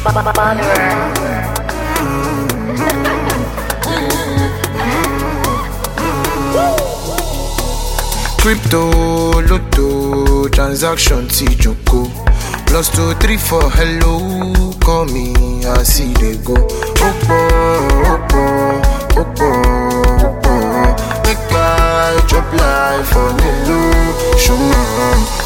Crypto, lotto, transaction, Joko. +234, hello, call me, I see they go. Opo, make I chop life for the low, show me.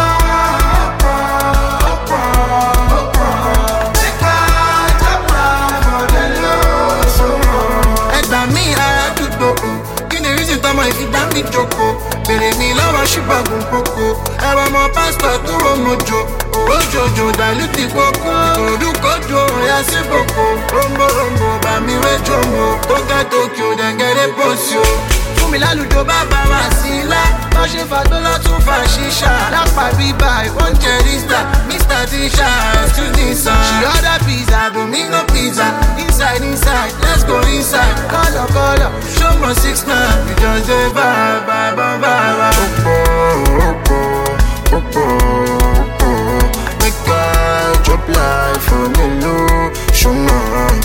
If you damn me joko, bere mi lọ́wọ́ ṣùgbọ́n koko. Ẹ̀rọ ọmọ pásítọ̀ tó rọ mojo, owó jojo dàlúti koko. Orúkọjọ ọ̀yà sí koko, rombo bá mi wé jòmó. Tó ká Tokyo dẹ̀gẹ̀dẹ̀ pọ̀sí o. Fún mi lálùjọ bàbá wa sí ilá. Wọ́n ṣe fà tó lọ́tún fà ṣíṣà. Lápá bíbá ìwọ́n jẹ rísítà. Mr. Tisha, excuse me sir. She order pizza, Domino pizza. Inside, let's go inside. Color, show me 6'9". We just say bye. Opo. Make I drop life on the low, show me.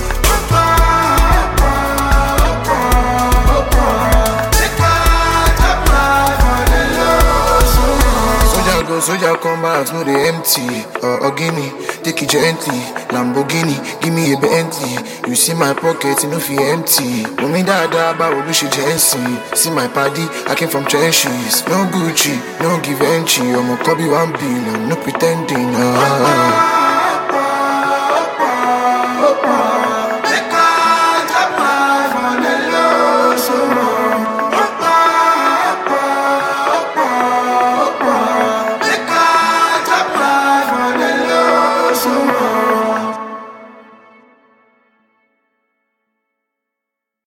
Soldier come back, no they empty. Gimme, take it gently. Lamborghini, give me a Bentley. You see my pocket, you know feel empty. No me dada, but we should Jensen. See my party, I came from trenches. No Gucci, no give entry. I'm a Kobe 1 billion, no pretending.